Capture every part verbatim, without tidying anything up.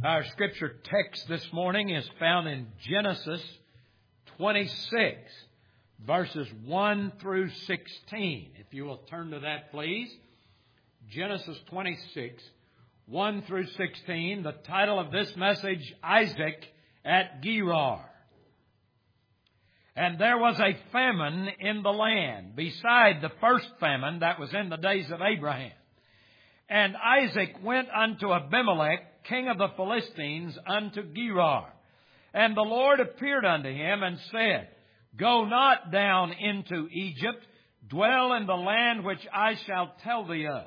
Our scripture text this morning is found in Genesis twenty-six, verses one through sixteen. If you will turn to that, please. Genesis twenty-six, one through sixteen. The title of this message, Isaac at Gerar. And there was a famine in the land, beside the first famine that was in the days of Abraham. And Isaac went unto Abimelech, king of the Philistines, unto Gerar. And the Lord appeared unto him and said, Go not down into Egypt, dwell in the land which I shall tell thee of.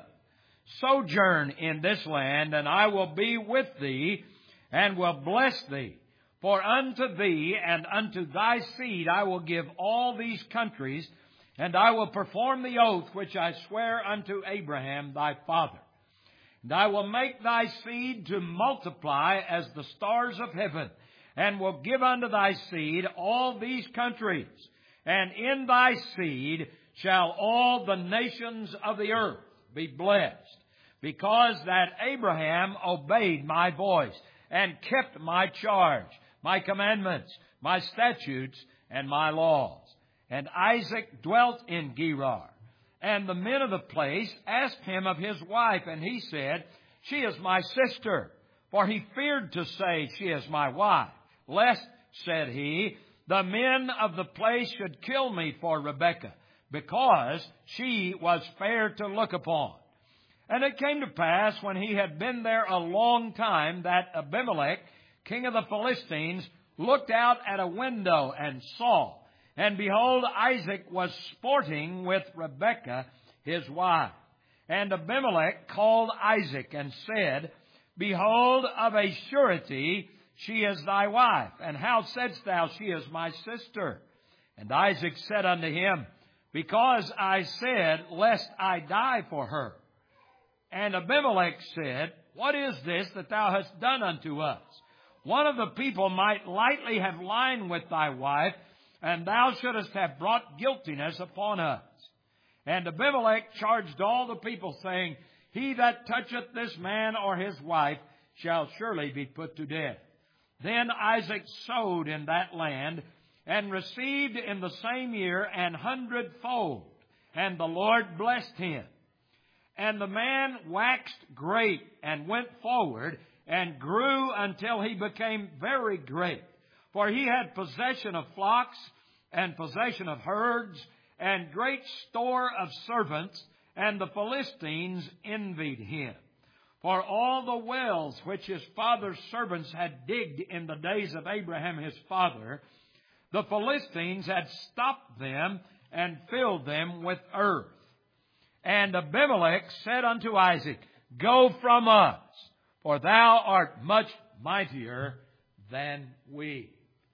Sojourn in this land, and I will be with thee, and will bless thee. For unto thee and unto thy seed I will give all these countries, and I will perform the oath which I swear unto Abraham thy father. And I will make thy seed to multiply as the stars of heaven, and will give unto thy seed all these countries. And in thy seed shall all the nations of the earth be blessed, because that Abraham obeyed my voice, and kept my charge, my commandments, my statutes, and my laws. And Isaac dwelt in Gerar. And the men of the place asked him of his wife, and he said, She is my sister. For he feared to say, She is my wife. Lest, said he, the men of the place should kill me for Rebekah, because she was fair to look upon. And it came to pass, when he had been there a long time, that Abimelech, king of the Philistines, looked out at a window and saw. And behold, Isaac was sporting with Rebekah, his wife. And Abimelech called Isaac and said, Behold, of a surety she is thy wife. And how saidst thou, She is my sister? And Isaac said unto him, Because I said, Lest I die for her. And Abimelech said, What is this that thou hast done unto us? One of the people might lightly have lain with thy wife, and thou shouldest have brought guiltiness upon us. And Abimelech charged all the people, saying, He that toucheth this man or his wife shall surely be put to death. Then Isaac sowed in that land, and received in the same year an hundredfold, and the Lord blessed him. And the man waxed great, and went forward, and grew until he became very great. For he had possession of flocks, and possession of herds, and great store of servants, and the Philistines envied him. For all the wells which his father's servants had digged in the days of Abraham his father, the Philistines had stopped them, and filled them with earth. And Abimelech said unto Isaac, Go from us, for thou art much mightier than we.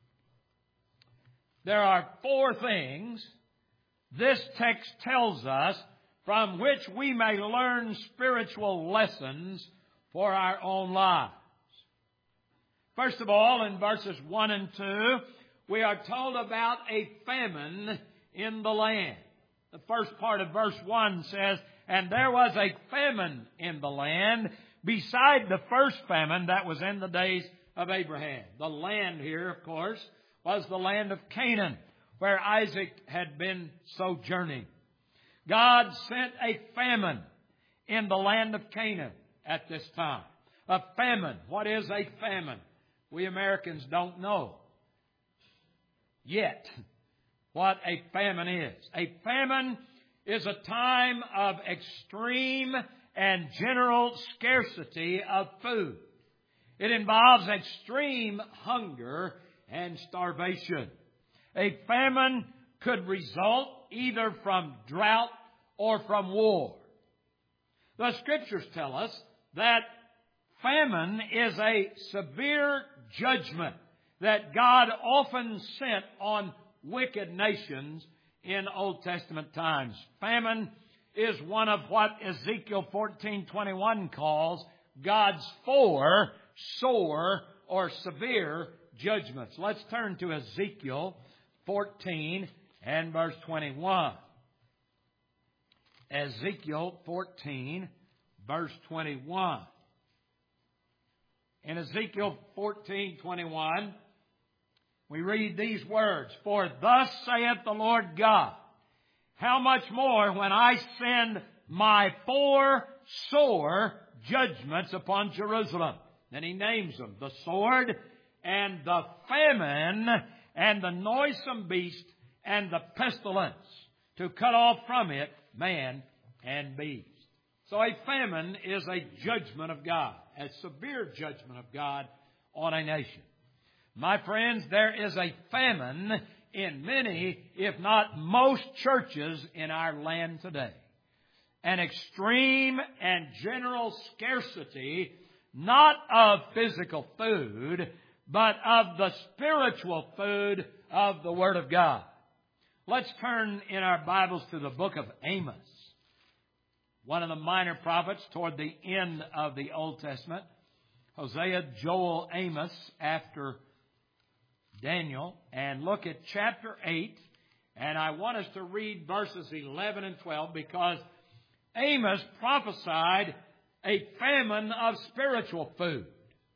There are four things this text tells us from which we may learn spiritual lessons for our own lives. First of all, in verses one and two, we are told about a famine in the land. The first part of verse one says, And there was a famine in the land, beside the first famine that was in the days of Abraham. The land here, of course, was the land of Canaan, where Isaac had been sojourning. God sent a famine in the land of Canaan at this time. A famine. What is a famine? We Americans don't know yet what a famine is. A famine is a time of extreme and general scarcity of food. It involves extreme hunger and starvation. A famine could result either from drought or from war. The Scriptures tell us that famine is a severe judgment that God often sent on wicked nations in Old Testament times. Famine is one of what Ezekiel fourteen twenty-one calls God's four sore or severe judgments. Let's turn to Ezekiel fourteen and verse twenty-one. Ezekiel fourteen, verse twenty-one. In Ezekiel fourteen twenty-one, we read these words, "For thus saith the Lord God, how much more when I send my four sore judgments upon Jerusalem." Then he names them, the sword and the famine and the noisome beast and the pestilence, to cut off from it man and beast. So a famine is a judgment of God, a severe judgment of God on a nation. My friends, there is a famine in many, if not most, churches in our land today. An extreme and general scarcity, not of physical food, but of the spiritual food of the Word of God. Let's turn in our Bibles to the book of Amos, one of the minor prophets toward the end of the Old Testament. Hosea, Joel, Amos after Daniel. And look at chapter eight. And I want us to read verses eleven and twelve, because Amos prophesied a famine of spiritual food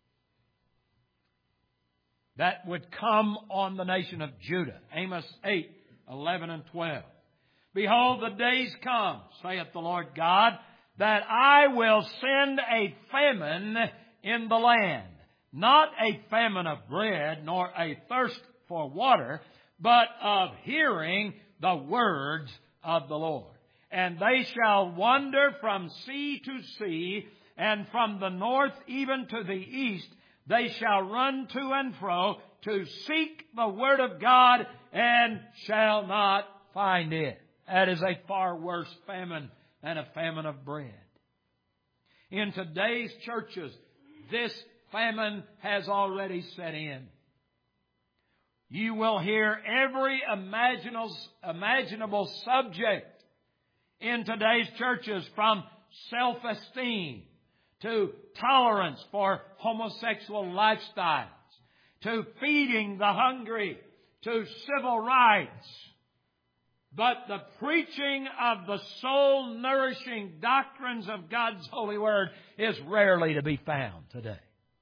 that would come on the nation of Judah. Amos eight, eleven and twelve. "Behold, the days come, saith the Lord God, that I will send a famine in the land, not a famine of bread, nor a thirst for water, but of hearing the words of the Lord. And they shall wander from sea to sea, and from the north even to the east, they shall run to and fro to seek the word of God, and shall not find it." That is a far worse famine than a famine of bread. In today's churches, this famine has already set in. You will hear every imaginable, imaginable subject in today's churches, from self-esteem to tolerance for homosexual lifestyles, to feeding the hungry, to civil rights. But the preaching of the soul-nourishing doctrines of God's holy word is rarely to be found today.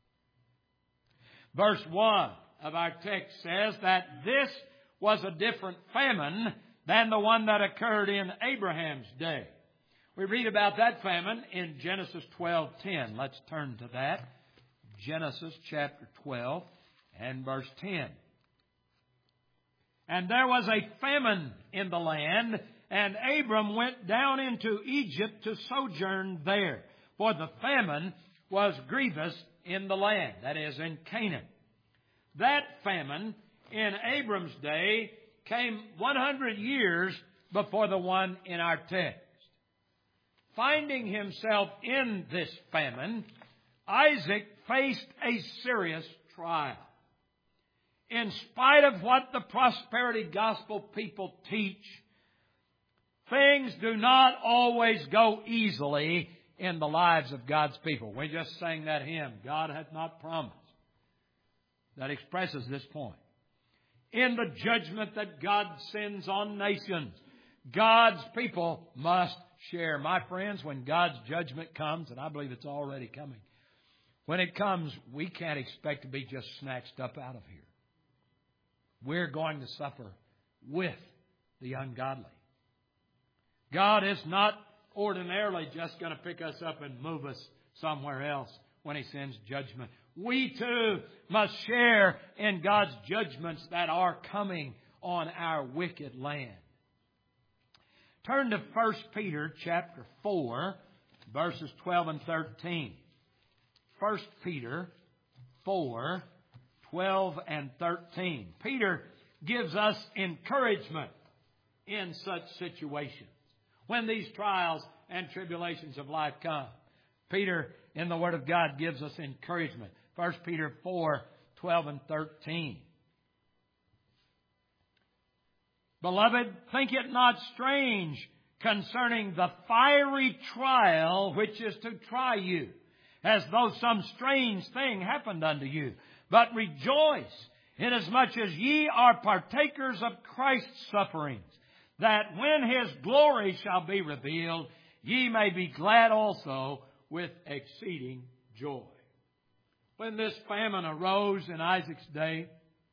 Verse one of our text says that this was a different famine than the one that occurred in Abraham's day. We read about that famine in Genesis twelve ten. Let's turn to that. Genesis chapter twelve and verse ten. "And there was a famine in the land, and Abram went down into Egypt to sojourn there. For the famine was grievous in the land," that is, in Canaan. That famine in Abram's day came one hundred years before the one in our text. Finding himself in this famine, Isaac faced a serious trial. In spite of what the prosperity gospel people teach, things do not always go easily in the lives of God's people. We just sang that hymn, "God hath not promised," that expresses this point. In the judgment that God sends on nations, God's people must share. My friends, when God's judgment comes, and I believe it's already coming, when it comes, we can't expect to be just snatched up out of here. We're going to suffer with the ungodly. God is not ordinarily just going to pick us up and move us somewhere else when He sends judgment. We too must share in God's judgments that are coming on our wicked land. Turn to First Peter chapter four, verses twelve and thirteen. First Peter four, twelve and thirteen. Peter gives us encouragement in such situations. When these trials and tribulations of life come, Peter in the Word of God gives us encouragement. First Peter four, twelve and thirteen. "Beloved, think it not strange concerning the fiery trial which is to try you, as though some strange thing happened unto you. But rejoice, inasmuch as ye are partakers of Christ's sufferings, that when His glory shall be revealed, ye may be glad also with exceeding joy." when this famine arose in Isaac's day,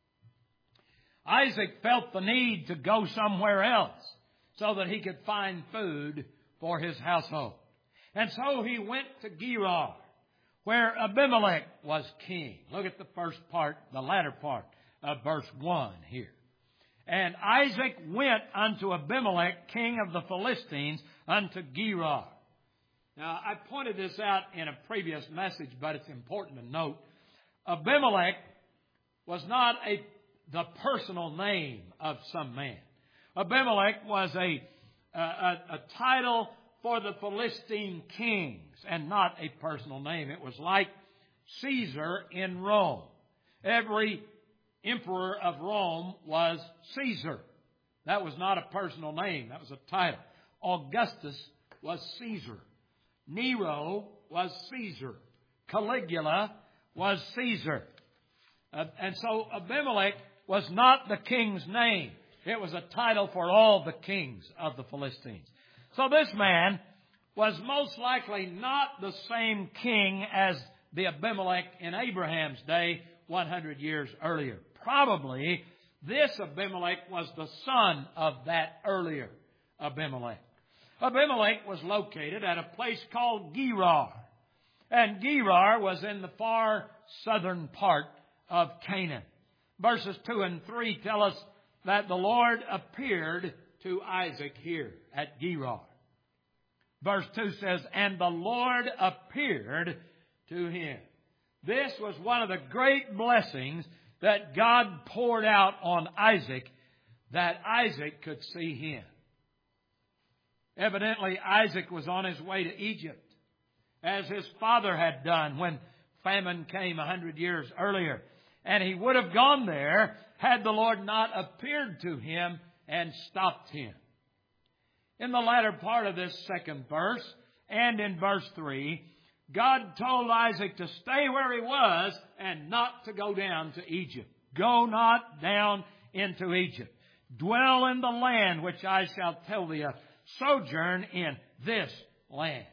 Isaac felt the need to go somewhere else so that he could find food for his household. And so he went to Gerar, where Abimelech was king. Look at the first part, the latter part of verse one here. And Isaac went unto Abimelech, king of the Philistines, unto Gerar. Now, I pointed this out in a previous message, but it's important to note. Abimelech was not a the personal name of some man. Abimelech was a, a, a title for the Philistine kings and not a personal name. It was like Caesar in Rome. Every emperor of Rome was Caesar. That was not a personal name. That was a title. Augustus was Caesar. Nero was Caesar. Caligula was Caesar. Uh, and so Abimelech was not the king's name. It was a title for all the kings of the Philistines. So this man was most likely not the same king as the Abimelech in Abraham's day one hundred years earlier. Probably this Abimelech was the son of that earlier Abimelech. Abimelech was located at a place called Gerar. And Gerar was in the far southern part of Canaan. Verses two and three tell us that the Lord appeared to Isaac here at Gerar. Verse two says, and the Lord appeared to him. This was one of the great blessings that God poured out on Isaac, that Isaac could see him. Evidently, Isaac was on his way to Egypt, as his father had done when famine came a hundred years earlier. And he would have gone there had the Lord not appeared to him and stopped him. In the latter part of this second verse, and in verse three, God told Isaac to stay where he was and not to go down to Egypt. Go not down into Egypt. Dwell in the land which I shall tell thee of. Sojourn in this land.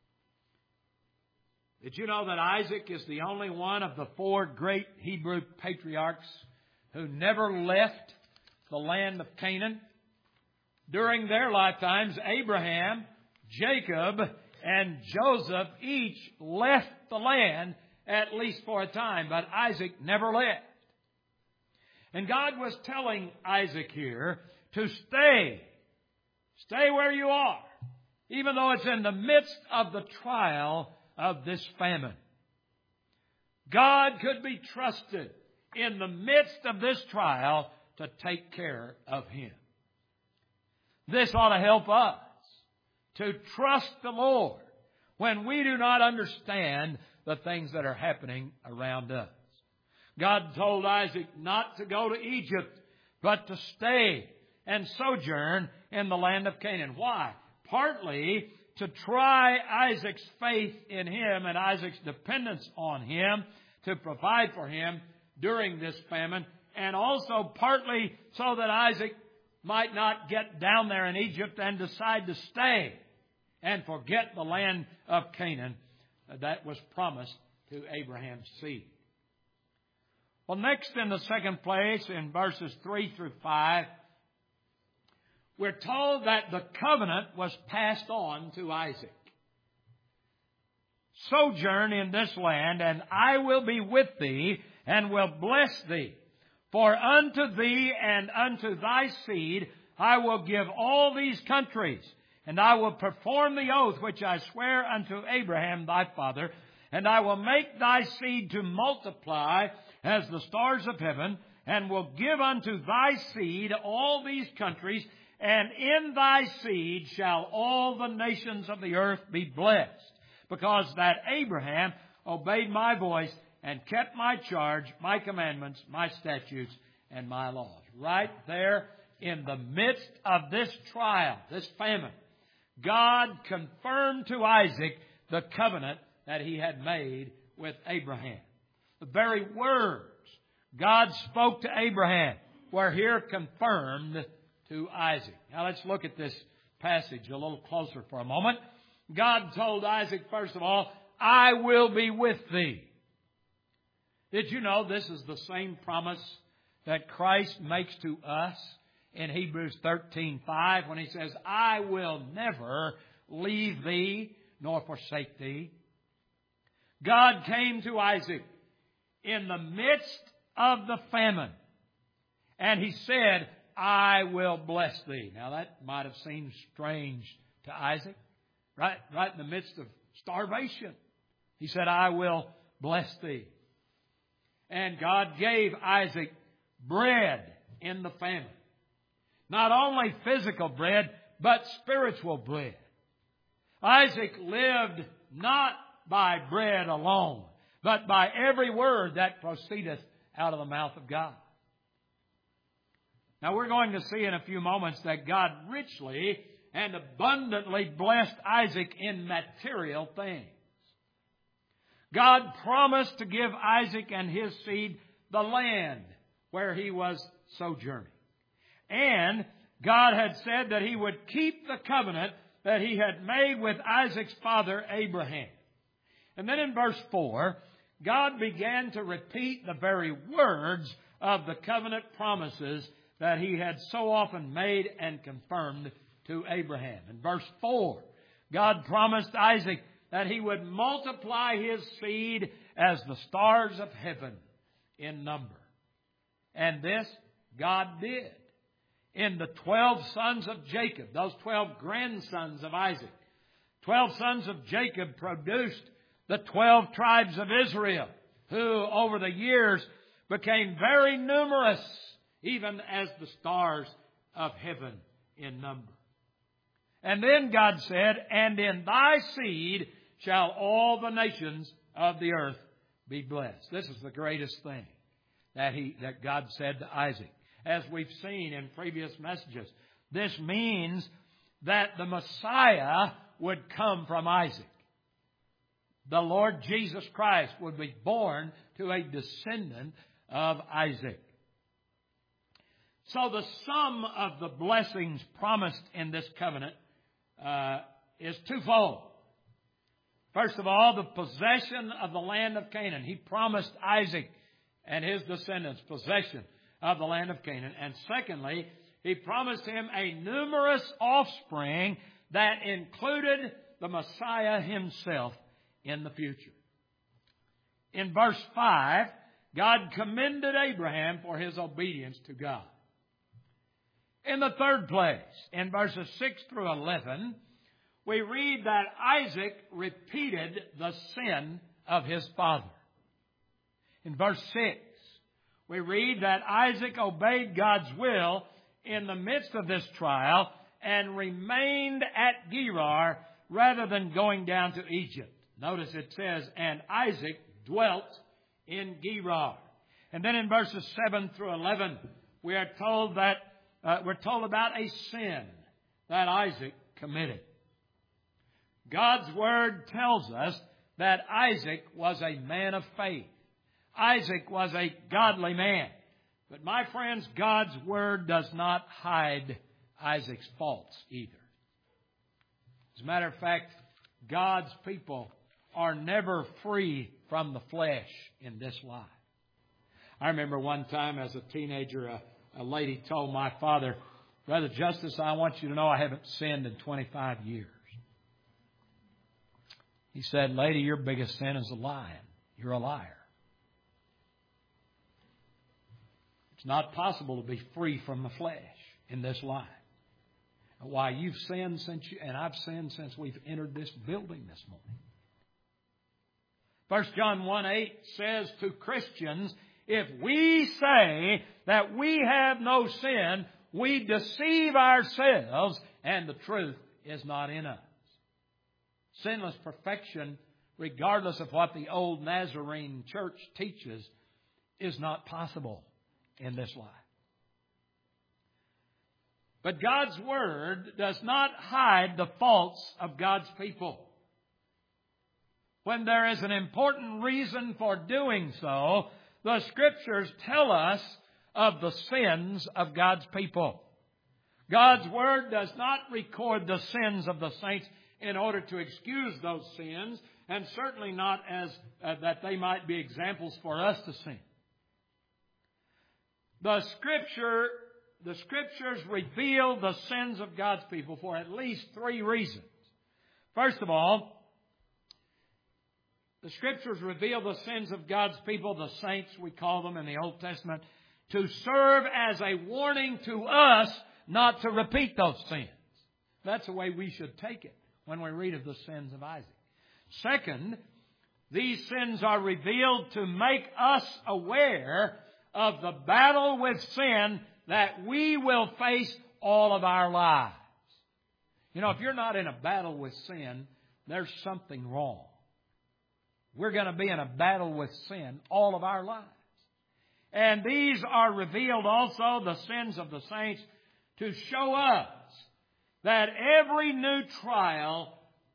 Did you know that Isaac is the only one of the four great Hebrew patriarchs who never left the land of Canaan? During their lifetimes, Abraham, Jacob, and Joseph each left the land at least for a time, but Isaac never left. And God was telling Isaac here to stay. Stay where you are, even though it's in the midst of the trial of this famine. God could be trusted in the midst of this trial to take care of him. This ought to help us to trust the Lord when we do not understand the things that are happening around us. God told Isaac not to go to Egypt, but to stay and sojourn in the land of Canaan. Why? Partly to try Isaac's faith in him and Isaac's dependence on him to provide for him during this famine, and also partly so that Isaac might not get down there in Egypt and decide to stay and forget the land of Canaan that was promised to Abraham's seed. Well, next in the second place, in verses three through five, we're told that the covenant was passed on to Isaac. Sojourn in this land, and I will be with thee, and will bless thee. For unto thee and unto thy seed I will give all these countries, and I will perform the oath which I swear unto Abraham thy father, and I will make thy seed to multiply as the stars of heaven, and will give unto thy seed all these countries, and in thy seed shall all the nations of the earth be blessed, because that Abraham obeyed my voice and kept my charge, my commandments, my statutes, and my laws. Right there in the midst of this trial, this famine, God confirmed to Isaac the covenant that he had made with Abraham. The very words God spoke to Abraham were here confirmed to Isaac. Now let's look at this passage a little closer for a moment. God told Isaac, first of all, I will be with thee. Did you know this is the same promise that Christ makes to us in Hebrews thirteen five when He says, I will never leave thee nor forsake thee. God came to Isaac in the midst of the famine, and He said, I will bless thee. Now that might have seemed strange to Isaac, right, right in the midst of starvation. He said, I will bless thee. And God gave Isaac bread in the famine. Not only physical bread, but spiritual bread. Isaac lived not by bread alone, but by every word that proceedeth out of the mouth of God. Now we're going to see in a few moments that God richly and abundantly blessed Isaac in material things. God promised to give Isaac and his seed the land where he was sojourning. And God had said that He would keep the covenant that He had made with Isaac's father Abraham. And then in verse four, God began to repeat the very words of the covenant promises that He had so often made and confirmed to Abraham. In verse four, God promised Isaac that he would multiply his seed as the stars of heaven in number. And this God did. In the twelve sons of Jacob, those twelve grandsons of Isaac, twelve sons of Jacob produced the twelve tribes of Israel, who over the years became very numerous, even as the stars of heaven in number. And then God said, and in thy seed shall all the nations of the earth be blessed. This is the greatest thing that he that God said to Isaac. As we've seen in previous messages, this means that the Messiah would come from Isaac. The Lord Jesus Christ would be born to a descendant of Isaac. So the sum of the blessings promised in this covenant uh, is twofold. First of all, the possession of the land of Canaan. He promised Isaac and his descendants possession of the land of Canaan. And secondly, He promised him a numerous offspring that included the Messiah Himself in the future. In verse five, God commended Abraham for his obedience to God. In the third place, in verses six through eleven, we read that Isaac repeated the sin of his father. In verse six, we read that Isaac obeyed God's will in the midst of this trial and remained at Gerar rather than going down to Egypt. Notice it says, and Isaac dwelt in Gerar. And then in verses seven through eleven, we are told that uh, we're told about a sin that Isaac committed. God's Word tells us that Isaac was a man of faith. Isaac was a godly man. But my friends, God's Word does not hide Isaac's faults either. As a matter of fact, God's people are never free from the flesh in this life. I remember one time as a teenager, a, a lady told my father, Brother Justice, I want you to know I haven't sinned in twenty-five years. He said, lady, your biggest sin is a lying. You're a liar. It's not possible to be free from the flesh in this life. Why, you've sinned since you, and I've sinned since we've entered this building this morning. First John one eight says to Christians, if we say that we have no sin, we deceive ourselves and the truth is not in us. Sinless perfection, regardless of what the old Nazarene church teaches, is not possible in this life. But God's Word does not hide the faults of God's people. When there is an important reason for doing so, the Scriptures tell us of the sins of God's people. God's Word does not record the sins of the saints in order to excuse those sins. and certainly not as uh, that they might be examples for us to sin. The Scripture, the Scriptures reveal the sins of God's people for at least three reasons. First of all, the Scriptures reveal the sins of God's people, the saints we call them in the Old Testament, to serve as a warning to us not to repeat those sins. That's the way we should take it when we read of the sins of Isaac. Second, these sins are revealed to make us aware of the battle with sin that we will face all of our lives. You know, if you're not in a battle with sin, there's something wrong. We're going to be in a battle with sin all of our lives. And these are revealed also, the sins of the saints, to show us that every new trial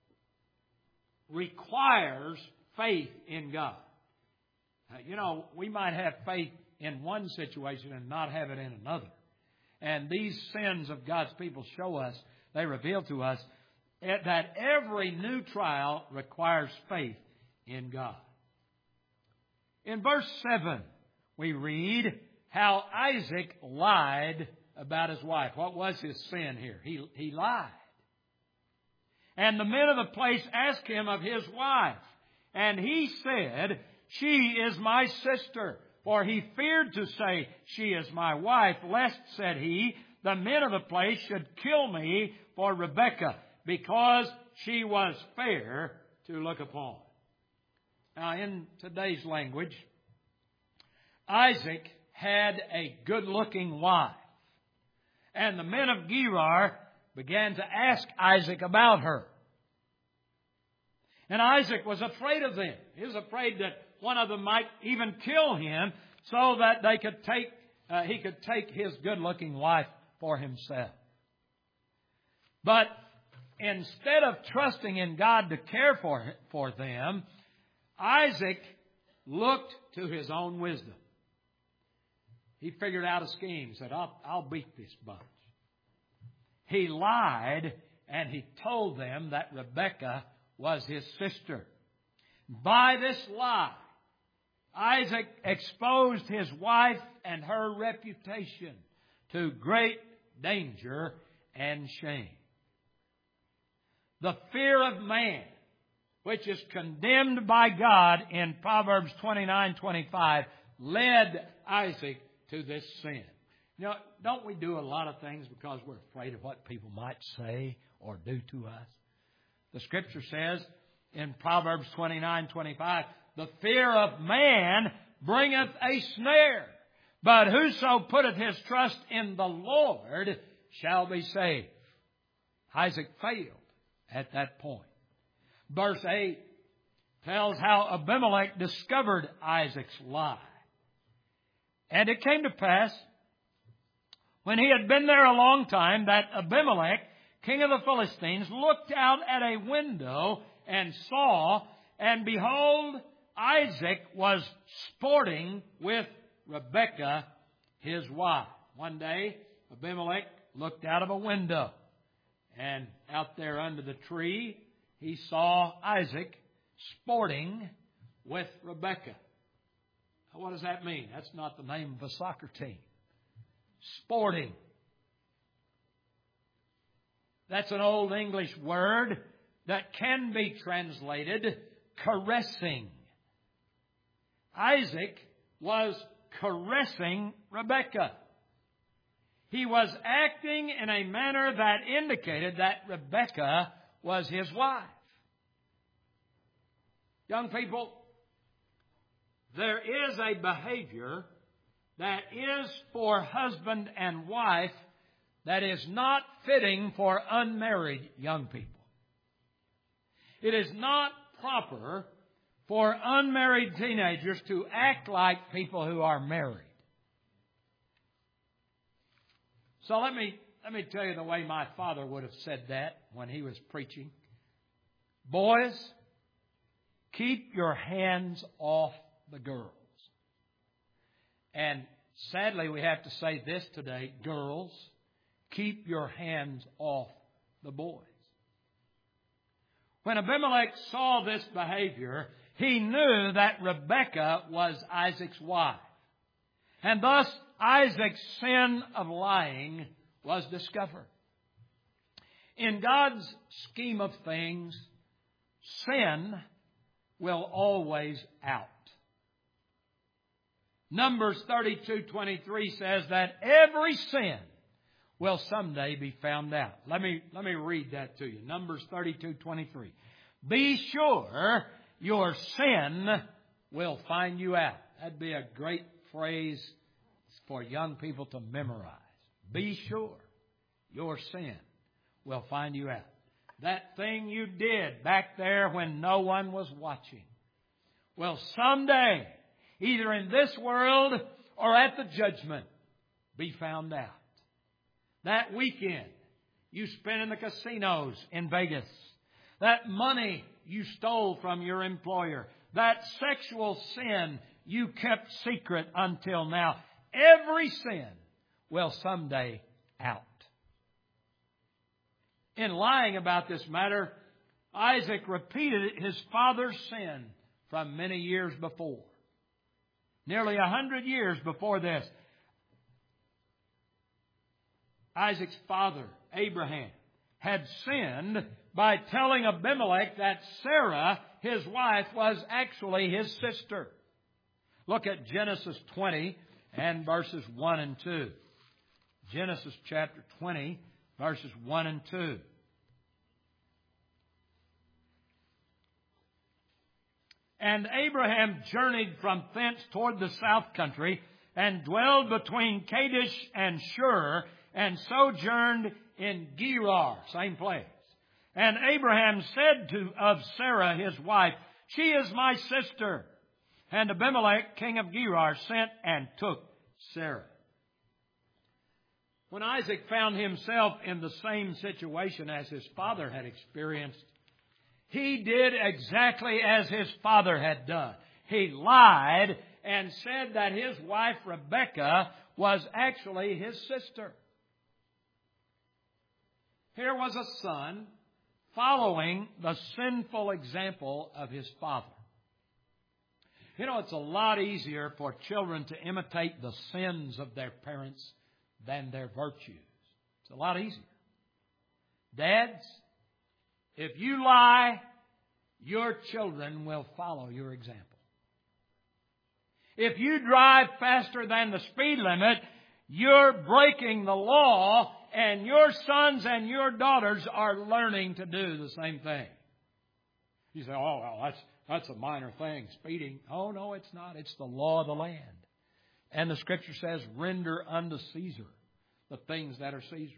requires faith in God. You know, we might have faith in one situation and not have it in another. And these sins of God's people show us, they reveal to us that every new trial requires faith in God. In verse seven, we read how Isaac lied about his wife. What was his sin here? He, he lied. And the men of the place asked him of his wife. And he said, "She is my sister." For he feared to say, "She is my wife," lest, said he, the men of the place should kill me for Rebekah, because she was fair to look upon. Now, in today's language, Isaac had a good-looking wife. And the men of Gerar began to ask Isaac about her. And Isaac was afraid of them. He was afraid that one of them might even kill him so that they could take, uh, he could take his good-looking wife for himself. But instead of trusting in God to care for, for them, Isaac looked to his own wisdom. He figured out a scheme, said, I'll, I'll beat this bunch. He lied, and he told them that Rebekah was his sister. By this lie, Isaac exposed his wife and her reputation to great danger and shame. The fear of man, which is condemned by God in Proverbs twenty-nine twenty-five, led Isaac to this sin. You know, don't we do a lot of things because we're afraid of what people might say or do to us? The Scripture says in Proverbs twenty-nine twenty-five, "The fear of man bringeth a snare, but whoso putteth his trust in the Lord shall be saved." Isaac failed at that point. Verse eight tells how Abimelech discovered Isaac's lie. And it came to pass, when he had been there a long time, that Abimelech, king of the Philistines, looked out at a window and saw, and behold, Isaac was sporting with Rebekah, his wife. One day, Abimelech looked out of a window, and out there under the tree, he saw Isaac sporting with Rebekah. What does that mean? That's not the name of a soccer team. Sporting. That's an old English word that can be translated caressing. Isaac was caressing Rebekah. He was acting in a manner that indicated that Rebekah was his wife. Young people, there is a behavior that is for husband and wife that is not fitting for unmarried young people. It is not proper for unmarried teenagers to act like people who are married. So let me let me tell you the way my father would have said that when he was preaching. Boys, keep your hands off the girls. And sadly, we have to say this today, girls, keep your hands off the boys. When Abimelech saw this behavior, he knew that Rebekah was Isaac's wife. And thus Isaac's sin of lying was discovered. In God's scheme of things, sin will always out. Numbers thirty-two twenty-three says that every sin will someday be found out. Let me, let me read that to you. Numbers thirty-two twenty-three. Be sure your sin will find you out. That'd be a great phrase for young people to memorize. Be sure your sin will find you out. That thing you did back there when no one was watching will someday, either in this world or at the judgment, be found out. That weekend you spent in the casinos in Vegas, that money you stole from your employer, that sexual sin you kept secret until now, every sin will someday out. In lying about this matter, Isaac repeated his father's sin from many years before. Nearly a hundred years before this, Isaac's father, Abraham, had sinned by telling Abimelech that Sarah, his wife, was actually his sister. Look at Genesis twenty and verses one and two. Genesis chapter twenty, verses one and two. And Abraham journeyed from thence toward the south country, and dwelled between Kadesh and Shur, and sojourned in Gerar, same place. And Abraham said to of Sarah his wife, She is my sister. And Abimelech, king of Gerar, sent and took Sarah. When Isaac found himself in the same situation as his father had experienced, he did exactly as his father had done. He lied and said that his wife Rebekah was actually his sister. Here was a son following the sinful example of his father. You know, it's a lot easier for children to imitate the sins of their parents than their virtues. It's a lot easier. Dads, if you lie, your children will follow your example. If you drive faster than the speed limit, you're breaking the law, and your sons and your daughters are learning to do the same thing. You say, oh, well, that's, that's a minor thing, speeding. Oh, no, it's not. It's the law of the land. And the Scripture says, render unto Caesar the things that are Caesar's.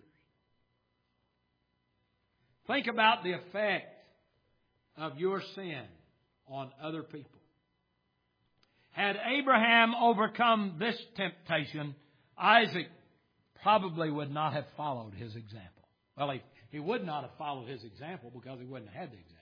Think about the effect of your sin on other people. Had Abraham overcome this temptation, Isaac probably would not have followed his example. Well, he, he would not have followed his example because he wouldn't have had the example.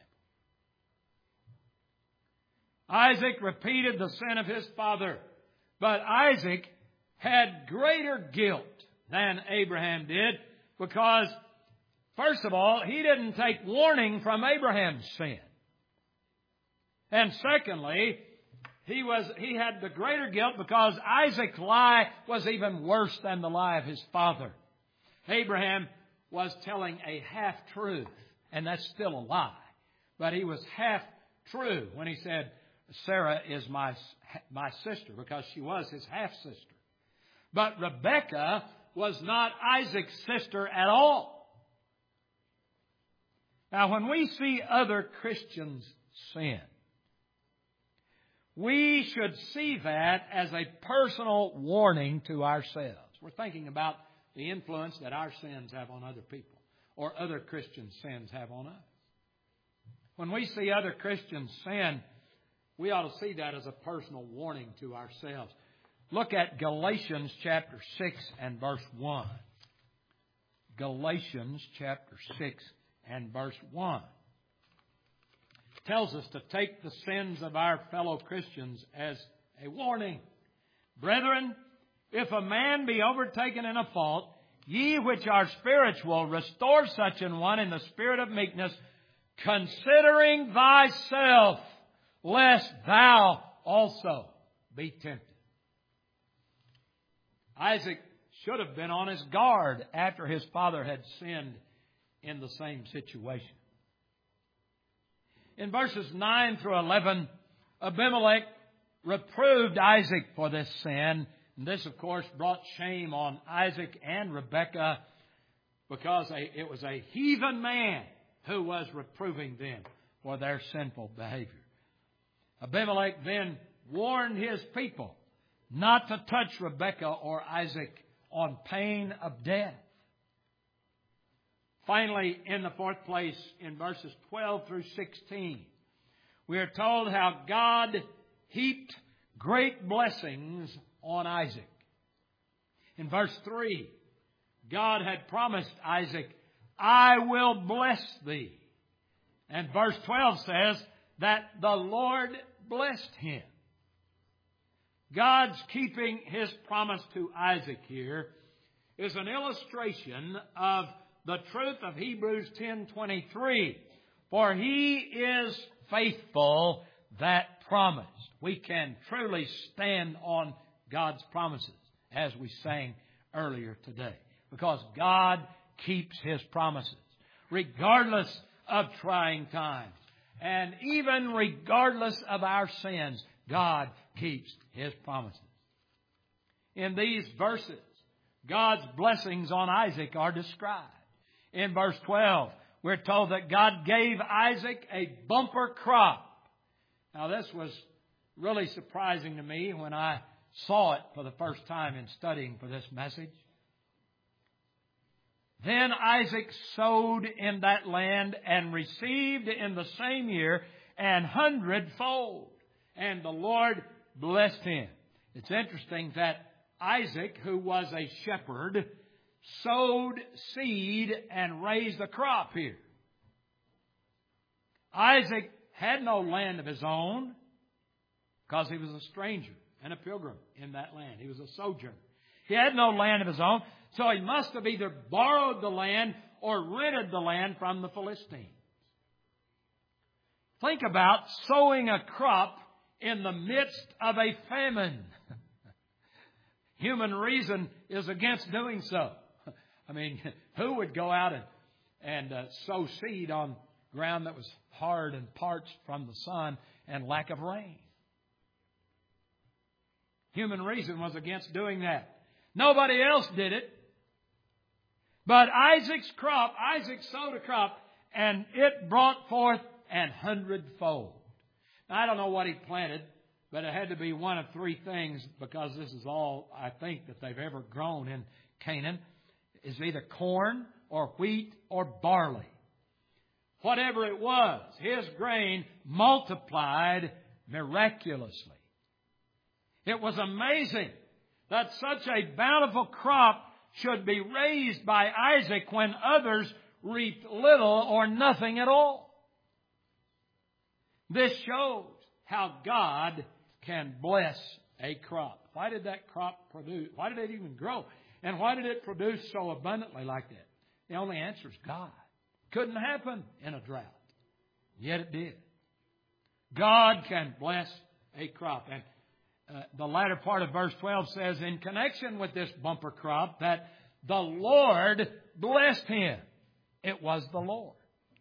Isaac repeated the sin of his father, but Isaac had greater guilt than Abraham did because, first of all, he didn't take warning from Abraham's sin. And secondly, He was, he had the greater guilt because Isaac's lie was even worse than the lie of his father. Abraham was telling a half-truth, and that's still a lie. But he was half-true when he said, Sarah is my, my sister, because she was his half-sister. But Rebekah was not Isaac's sister at all. Now, when we see other Christians sin, we should see that as a personal warning to ourselves. We're thinking about the influence that our sins have on other people, or other Christians' sins have on us. When we see other Christians sin, we ought to see that as a personal warning to ourselves. Look at Galatians chapter six and verse one. Galatians chapter six and verse one. Tells us to take the sins of our fellow Christians as a warning. Brethren, if a man be overtaken in a fault, ye which are spiritual, restore such an one in the spirit of meekness, considering thyself, lest thou also be tempted. Isaac should have been on his guard after his father had sinned in the same situation. In verses nine through eleven, Abimelech reproved Isaac for this sin. And this, of course, brought shame on Isaac and Rebekah because it was a heathen man who was reproving them for their sinful behavior. Abimelech then warned his people not to touch Rebekah or Isaac on pain of death. Finally, in the fourth place, in verses twelve through sixteen, we are told how God heaped great blessings on Isaac. In verse three, God had promised Isaac, I will bless thee. And verse twelve says that the Lord blessed him. God's keeping His promise to Isaac here is an illustration of the truth of Hebrews ten twenty-three. For He is faithful that promised. We can truly stand on God's promises, as we sang earlier today, because God keeps His promises, regardless of trying times. And even regardless of our sins, God keeps His promises. In these verses, God's blessings on Isaac are described. In verse twelve, we're told that God gave Isaac a bumper crop. Now, this was really surprising to me when I saw it for the first time in studying for this message. Then Isaac sowed in that land and received in the same year an hundredfold. And the Lord blessed him. It's interesting that Isaac, who was a shepherd, sowed seed and raised a crop here. Isaac had no land of his own because he was a stranger and a pilgrim in that land. He was a sojourner. He had no land of his own, so he must have either borrowed the land or rented the land from the Philistines. Think about sowing a crop in the midst of a famine. Human reason is against doing so. I mean, who would go out and, and uh, sow seed on ground that was hard and parched from the sun and lack of rain? Human reason was against doing that. Nobody else did it. But Isaac's crop, Isaac sowed a crop, and it brought forth an hundredfold. Now, I don't know what he planted, but it had to be one of three things, because this is all I think that they've ever grown in Canaan. Is either corn or wheat or barley. Whatever it was, his grain multiplied miraculously. It was amazing that such a bountiful crop should be raised by Isaac when others reaped little or nothing at all. This shows how God can bless a crop. Why did that crop produce? Why did it even grow? And why did it produce so abundantly like that? The only answer is God. Couldn't happen in a drought. Yet it did. God can bless a crop. And uh, the latter part of verse twelve says, in connection with this bumper crop, that the Lord blessed him. It was the Lord.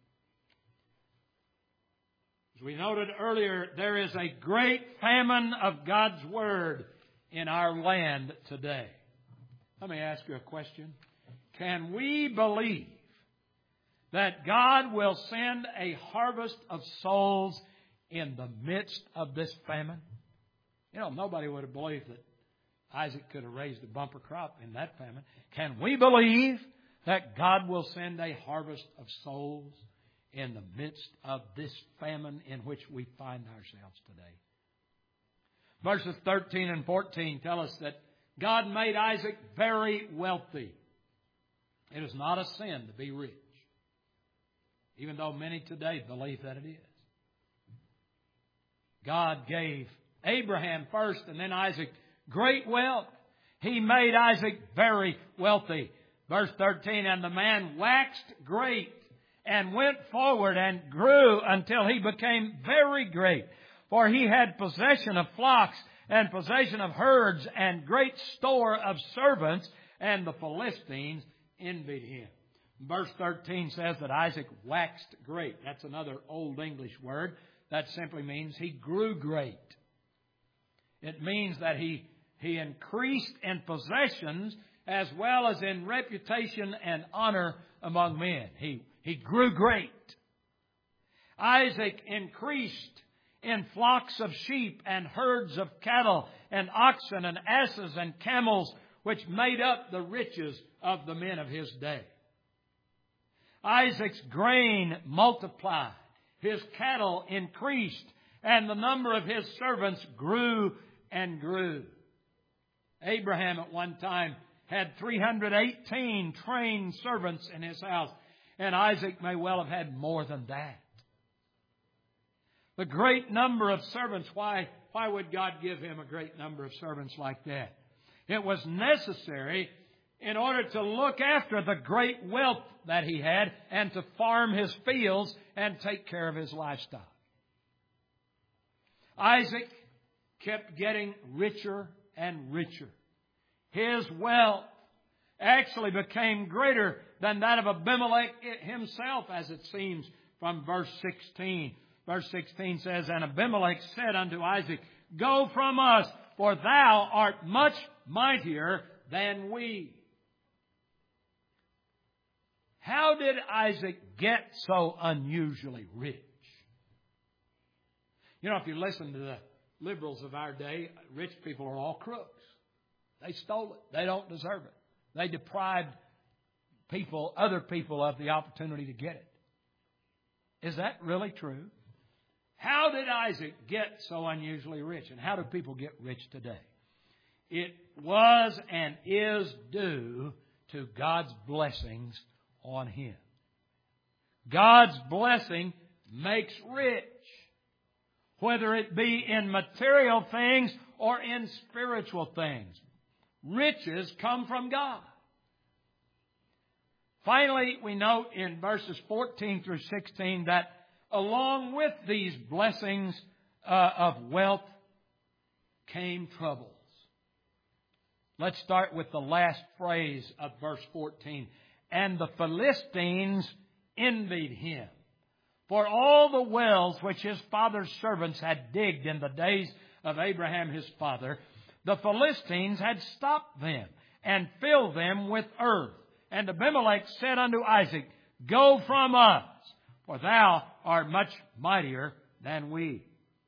As we noted earlier, there is a great famine of God's Word in our land today. Let me ask you a question. Can we believe that God will send a harvest of souls in the midst of this famine? You know, nobody would have believed that Isaac could have raised a bumper crop in that famine. Can we believe that God will send a harvest of souls in the midst of this famine in which we find ourselves today? Verses thirteen and fourteen tell us that God made Isaac very wealthy. It is not a sin to be rich, even though many today believe that it is. God gave Abraham first and then Isaac great wealth. He made Isaac very wealthy. Verse thirteen, and the man waxed great and went forward and grew until he became very great. For he had possession of flocks and possession of herds and great store of servants, and the Philistines envied him. Verse thirteen says that Isaac waxed great. That's another Old English word. That simply means he grew great. It means that he, he increased in possessions as well as in reputation and honor among men. He, he grew great. Isaac increased in flocks of sheep and herds of cattle and oxen and asses and camels, which made up the riches of the men of his day. Isaac's grain multiplied, his cattle increased, and the number of his servants grew and grew. Abraham at one time had three hundred eighteen trained servants in his house, and Isaac may well have had more than that. The great number of servants, why, why would God give him a great number of servants like that? It was necessary in order to look after the great wealth that he had and to farm his fields and take care of his livestock. Isaac kept getting richer and richer. His wealth actually became greater than that of Abimelech himself, as it seems from verse sixteen. Verse sixteen says, "And Abimelech said unto Isaac, Go from us, for thou art much mightier than we." How did Isaac get so unusually rich? You know, if you listen to the liberals of our day, rich people are all crooks. They stole it. They don't deserve it. They deprived people, other people, of the opportunity to get it. Is that really true? How did Isaac get so unusually rich? And how do people get rich today? It was and is due to God's blessings on him. God's blessing makes rich, whether it be in material things or in spiritual things. Riches come from God. Finally, we note in verses fourteen through sixteen that along with these blessings uh, of wealth came troubles. Let's start with the last phrase of verse fourteen. "And the Philistines envied him, for all the wells which his father's servants had digged in the days of Abraham his father, the Philistines had stopped them and filled them with earth. And Abimelech said unto Isaac, Go from us, for thou art much mightier than we."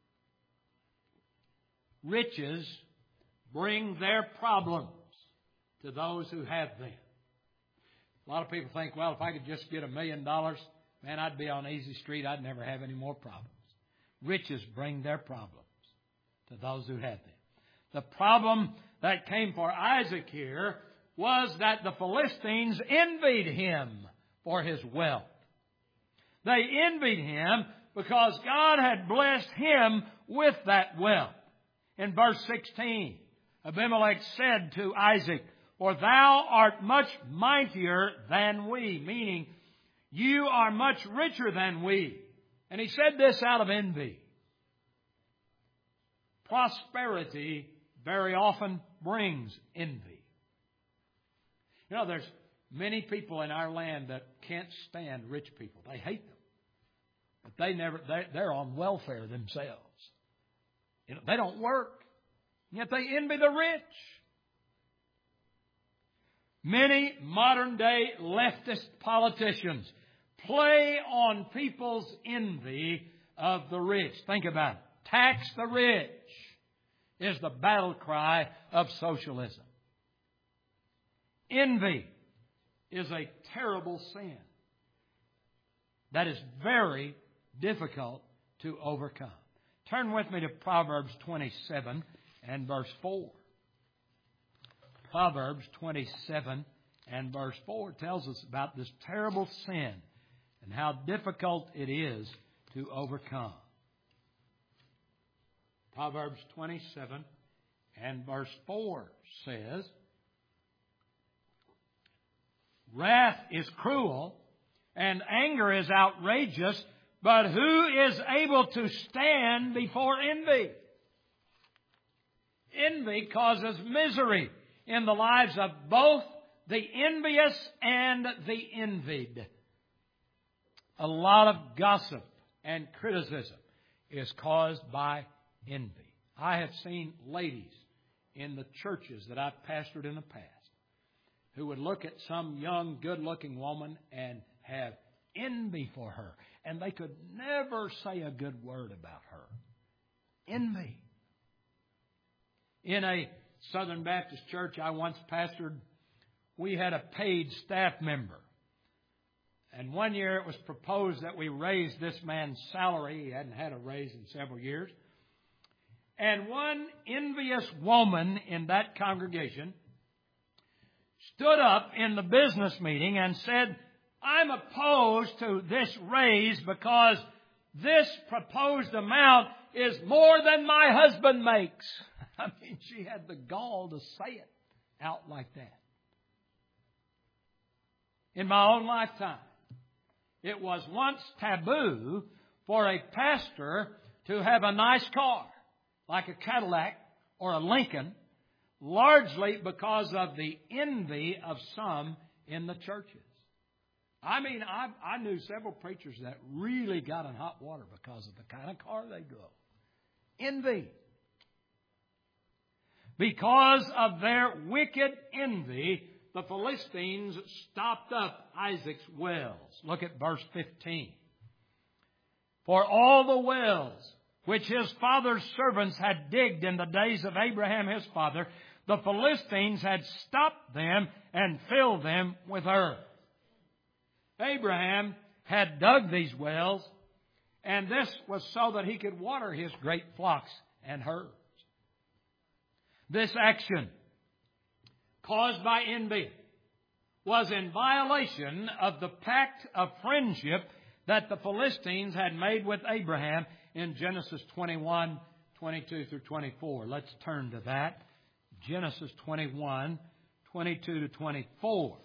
Riches bring their problems to those who have them. A lot of people think, well, if I could just get a million dollars, man, I'd be on easy street. I'd never have any more problems. Riches bring their problems to those who have them. The problem that came for Isaac here was that the Philistines envied him for his wealth. They envied him because God had blessed him with that wealth. In verse sixteen, Abimelech said to Isaac, "For thou art much mightier than we," meaning you are much richer than we. And he said this out of envy. Prosperity very often brings envy. You know, there's many people in our land that can't stand rich people. They hate them. But they never, they, they're on welfare themselves. You know, they don't work. Yet they envy the rich. Many modern day leftist politicians play on people's envy of the rich. Think about it. Tax the rich is the battle cry of socialism. Envy is a terrible sin that is very difficult to overcome. Turn with me to Proverbs twenty-seven and verse four. Proverbs twenty-seven and verse four tells us about this terrible sin and how difficult it is to overcome. Proverbs twenty-seven and verse four says, "Wrath is cruel and anger is outrageous, but who is able to stand before envy? Envy causes misery in the lives of both the envious and the envied. A lot of gossip and criticism is caused by envy. I have seen ladies in the churches that I've pastored in the past who would look at some young, good-looking woman and have envy for her. And they could never say a good word about her. Envy. In a Southern Baptist church I once pastored, we had a paid staff member. And one year it was proposed that we raise this man's salary. He hadn't had a raise in several years. And one envious woman in that congregation stood up in the business meeting and said, I'm opposed to this raise because this proposed amount is more than my husband makes. I mean, she had the gall to say it out like that. In my own lifetime, it was once taboo for a pastor to have a nice car, like a Cadillac or a Lincoln, largely because of the envy of some in the churches. I mean, I, I knew several preachers that really got in hot water because of the kind of car they drove. Envy. Because of their wicked envy, the Philistines stopped up Isaac's wells. Look at verse fifteen. For all the wells which his father's servants had digged in the days of Abraham his father, the Philistines had stopped them and filled them with earth. Abraham had dug these wells, and this was so that he could water his great flocks and herds. This action, caused by envy, was in violation of the pact of friendship that the Philistines had made with Abraham in Genesis twenty-one, twenty-two through twenty-four. Let's turn to that. Genesis twenty-one, twenty-two to twenty-four.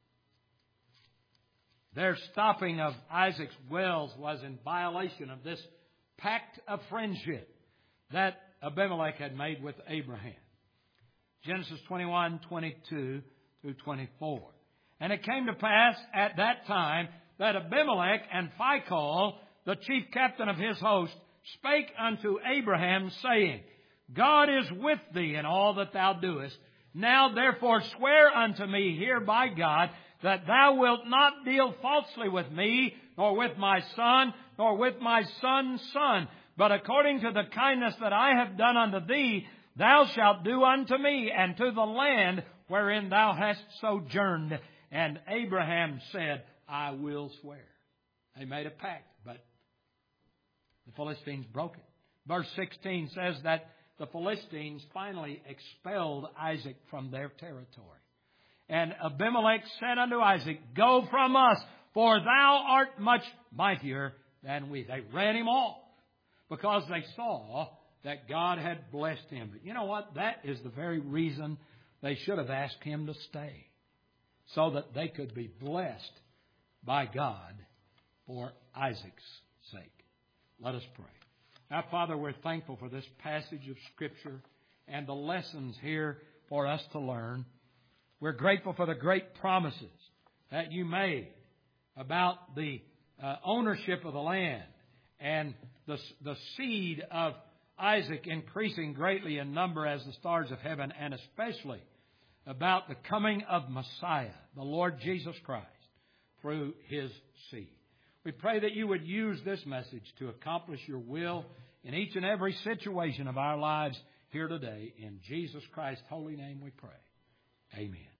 Their stopping of Isaac's wells was in violation of this pact of friendship that Abimelech had made with Abraham. Genesis twenty-one, twenty-two through twenty-four. And it came to pass at that time that Abimelech and Phicol, the chief captain of his host, spake unto Abraham, saying, God is with thee in all that thou doest. Now therefore swear unto me here by God, that thou wilt not deal falsely with me, nor with my son, nor with my son's son. But according to the kindness that I have done unto thee, thou shalt do unto me, and to the land wherein thou hast sojourned. And Abraham said, I will swear. They made a pact, but the Philistines broke it. Verse sixteen says that the Philistines finally expelled Isaac from their territory. And Abimelech said unto Isaac, Go from us, for thou art much mightier than we. They ran him off because they saw that God had blessed him. But you know what? That is the very reason they should have asked him to stay, so that they could be blessed by God for Isaac's sake. Let us pray. Now, Father, we're thankful for this passage of Scripture and the lessons here for us to learn. We're grateful for the great promises that you made about the uh, ownership of the land and the, the seed of Isaac increasing greatly in number as the stars of heaven, and especially about the coming of Messiah, the Lord Jesus Christ, through His seed. We pray that you would use this message to accomplish your will in each and every situation of our lives here today. In Jesus Christ's holy name we pray. Amen.